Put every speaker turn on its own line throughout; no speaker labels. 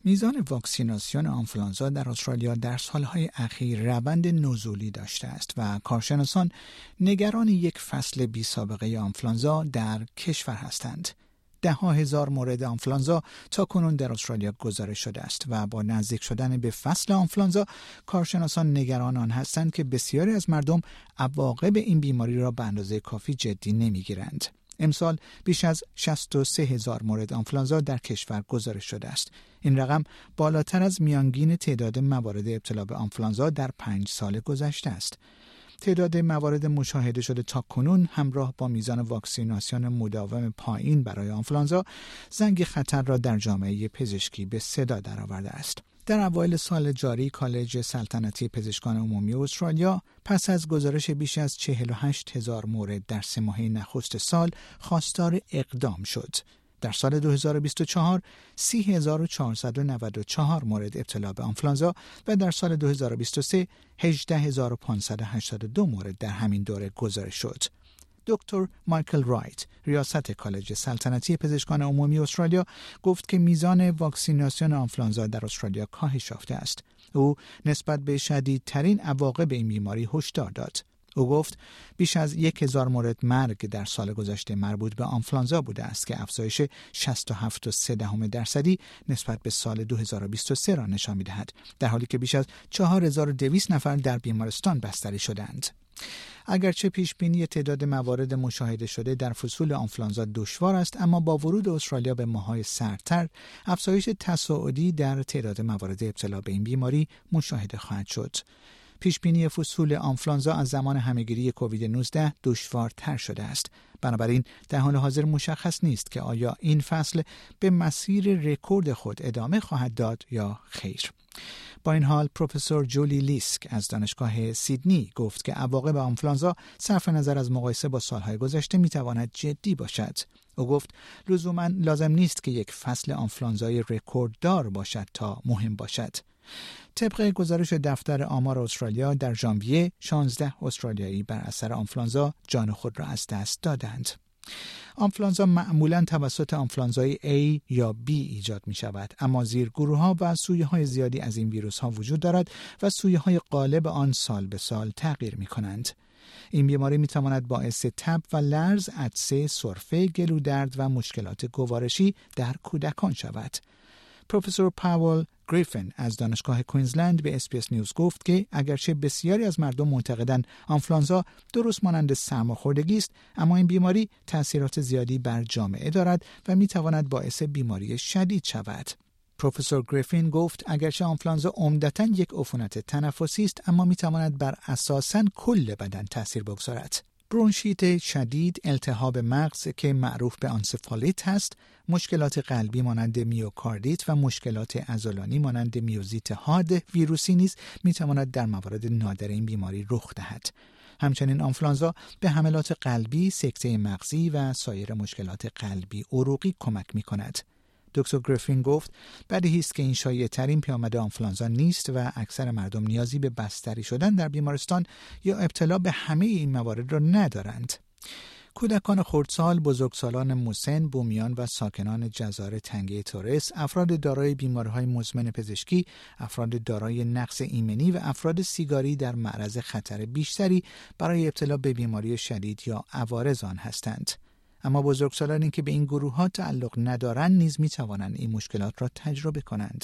میزان واکسیناسیون آنفولانزا در استرالیا در سالهای اخیر روند نزولی داشته است و کارشناسان نگران یک فصل بی سابقه آنفولانزا در کشور هستند. ده‌ها هزار مورد آنفولانزا تا کنون در استرالیا گزارش شده است و با نزدیک شدن به فصل آنفولانزا کارشناسان نگران آن هستند که بسیاری از مردم عواقب این بیماری را به اندازه کافی جدی نمی‌گیرند. امسال بیش از 63,000 مورد آنفولانزا در کشور گزارش شده است. این رقم بالاتر از میانگین تعداد موارد ابتلا به آنفولانزا در 5 سال گذشته است. تعداد موارد مشاهده شده تا کنون همراه با میزان واکسیناسیون مداوم پایین برای آنفولانزا زنگ خطر را در جامعه پزشکی به صدا درآورده است. در اوایل سال جاری کالج سلطنتی پزشکان عمومی استرالیا پس از گزارش بیش از 48,000 مورد در 3 ماهه نخست سال خواستار اقدام شد. در سال 2024 30,494 مورد ابتلا به آنفولانزا و در سال 2023 18,582 مورد در همین دوره گزارش شد. دکتر مایکل رایت، ریاست کالج سلطنتی پزشکان عمومی استرالیا، گفت که میزان واکسیناسیون آنفولانزا در استرالیا کاهش یافته است. او نسبت به شدیدترین عواقب این بیماری هشدار داد. او گفت بیش از 1,000 مورد مرگ در سال گذشته مربوط به آنفولانزا بوده است که افزایش 67.3% نسبت به سال 2023 را نشان می‌دهد، در حالی که بیش از 4,200 نفر در بیمارستان بستری شدند. اگرچه پیشبینی تعداد موارد مشاهده شده در فصول آنفولانزا دشوار است، اما با ورود استرالیا به ماه‌های سردتر افزایش تصاعدی در تعداد موارد ابتلا به این بیماری مشاهده خواهد شد. پیشبینی فصول آنفولانزا از زمان همه‌گیری کووید 19 دشوارتر شده است. بنابراین در حال حاضر مشخص نیست که آیا این فصل به مسیر رکورد خود ادامه خواهد داد یا خیر. با این حال پروفسور جولی لیسک از دانشگاه سیدنی گفت که عواقب آنفولانزا صرف نظر از مقایسه با سالهای گذشته میتواند جدی باشد. او گفت لزوما لازم نیست که یک فصل آنفولانزای رکورددار باشد تا مهم باشد. طبق گزارش دفتر آمار استرالیا در ژانویه 16 استرالیایی بر اثر آنفولانزا جان خود را از دست دادند. آنفولانزا معمولاً توسط آنفولانزای A یا B ایجاد می شود، اما زیرگروه‌ها و سویه‌های زیادی از این ویروس‌ها وجود دارد و سویه‌های غالب آن سال به سال تغییر می کنند. این بیماری می تواند باعث تب و لرز، عطسه، سرفه، گلودرد و مشکلات گوارشی در کودکان شود. پروفسور پاول گریفین از دانشگاه کوینزلند به اس‌بی‌اس نیوز گفت که اگرچه بسیاری از مردم معتقدند آنفولانزا درست مانند سرماخوردگی است، اما این بیماری تأثیرات زیادی بر جامعه دارد و می‌تواند باعث بیماری شدید شود. پروفسور گریفین گفت اگرچه آنفولانزا عمدتاً یک عفونت تنفسی است، اما می‌تواند بر اساساً کل بدن تأثیر بگذارد. برونشیت شدید، التهاب مغز که معروف به آنسفالیت است، مشکلات قلبی مانند میوکاردیت و مشکلات عضلانی مانند میوزیت حاد ویروسی نیز میتواند در موارد نادر این بیماری رخ دهد. همچنین آنفولانزا به حملات قلبی، سکته مغزی و سایر مشکلات قلبی عروقی کمک میکند. دکتر گریفین گفت بدیهی است که این شایع‌ترین پیامد آنفولانزا نیست و اکثر مردم نیازی به بستری شدن در بیمارستان یا ابتلا به همه این موارد را ندارند. کودکان خردسال، بزرگسالان مسن، بومیان و ساکنان جزایر تنگه تورس، افراد دارای بیماری‌های مزمن پزشکی، افراد دارای نقص ایمنی و افراد سیگاری در معرض خطر بیشتری برای ابتلا به بیماری شدید یا عوارض آن هستند. اما بزرگسالانی که به این گروه‌ها تعلق ندارند نیز می‌توانند این مشکلات را تجربه کنند.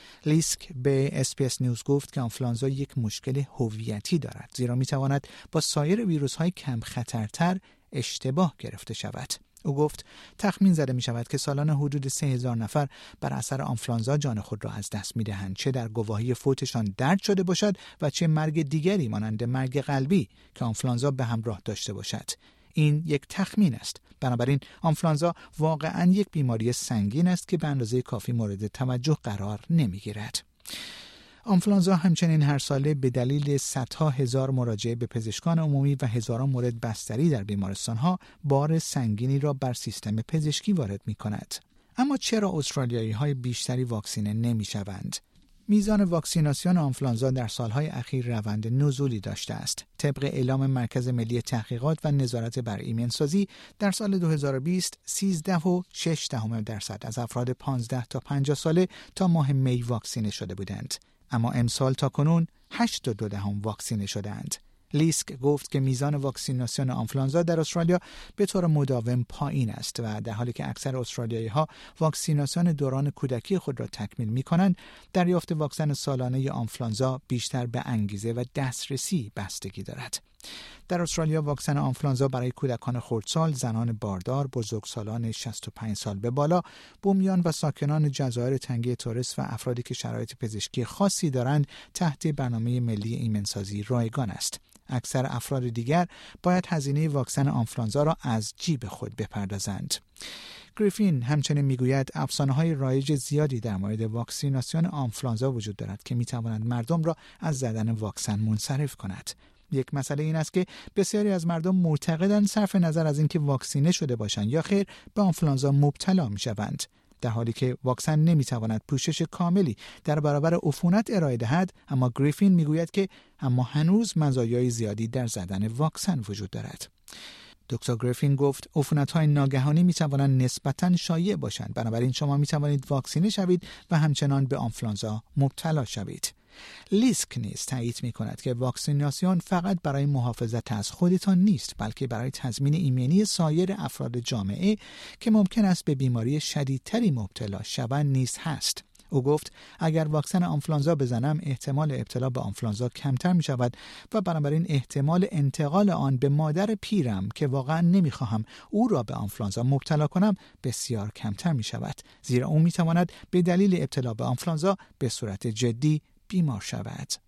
لیسک به اس‌بی‌اس نیوز گفت که آنفولانزا یک مشکل هویتی دارد، زیرا می‌تواند با سایر ویروس‌های کم خطرتر اشتباه گرفته شود. او گفت تخمین زده می شود که سالانه حدود 3,000 نفر بر اثر آنفولانزا جان خود را از دست می دهند، چه در گواهی فوتشان درد شده باشد و چه مرگ دیگری مانند مرگ قلبی که آنفولانزا به همراه داشته باشد. این یک تخمین است. بنابراین آنفولانزا واقعاً یک بیماری سنگین است که به اندازه کافی مورد توجه قرار نمی‌گیرد. آنفولانزا همچنین هر ساله به دلیل صدها هزار مراجعه به پزشکان عمومی و هزاران مورد بستری در بیمارستان‌ها بار سنگینی را بر سیستم پزشکی وارد می‌کند. اما چرا استرالیایی‌های بیشتری واکسینه نمی‌شوند؟ میزان واکسیناسیون آنفولانزا در سالهای اخیر روند نزولی داشته است. طبق اعلام مرکز ملی تحقیقات و نظارت بر ایمنسازی در سال 2020 13.6% از افراد 15 تا 50 ساله تا ماه می واکسینه شده بودند. اما امسال تا کنون 8.2 واکسینه شدند. لیسک گفت که میزان واکسیناسیون آنفولانزا در استرالیا به طور مداوم پایین است و در حالی که اکثر استرالیایی‌ها واکسیناسیون دوران کودکی خود را تکمیل می‌کنند، دریافت واکسن سالانه آنفولانزا بیشتر به انگیزه و دسترسی بستگی دارد. در استرالیا واکسن آنفولانزا برای کودکان خردسال، زنان باردار، بزرگسالان 65 سال به بالا، بومیان و ساکنان جزایر تنگه تورس و افرادی که شرایط پزشکی خاصی دارند تحت برنامه ملی ایمنسازی رایگان است. اکثر افراد دیگر باید هزینه واکسن آنفولانزا را از جیب خود بپردازند. گریفین همچنین میگوید افسانه‌های رایج زیادی در مورد واکسیناسیون آنفولانزا وجود دارد که میتواند مردم را از زدن واکسن منصرف کند. یک مسئله این است که بسیاری از مردم معتقدند صرف نظر از اینکه واکسینه شده باشند یا خیر به آنفولانزا مبتلا میشوند، در حالی که واکسن نمیتواند پوشش کاملی در برابر عفونت ارائه دهد. اما گریفین میگوید که اما هنوز مزایای زیادی در زدن واکسن وجود دارد. دکتر گریفین گفت عفونت‌های ناگهانی می‌توانند نسبتاً شایع باشند، بنابراین شما می‌توانید واکسینه شوید و همچنان به آنفولانزا مبتلا شوید. لیسک نیز تایید می‌کند که واکسیناسیون فقط برای محافظت از خودتان نیست، بلکه برای تضمین ایمنی سایر افراد جامعه که ممکن است به بیماری شدیدتری مبتلا شوند نیز هست. او گفت اگر واکسن آنفولانزا بزنم احتمال ابتلا به آنفولانزا کمتر می شود و بنابراین احتمال انتقال آن به مادر پیرم که واقعا نمیخواهم او را به آنفولانزا مبتلا کنم بسیار کمتر می شود، زیرا او می تواند به دلیل ابتلا به آنفولانزا به صورت جدی بیمار شود.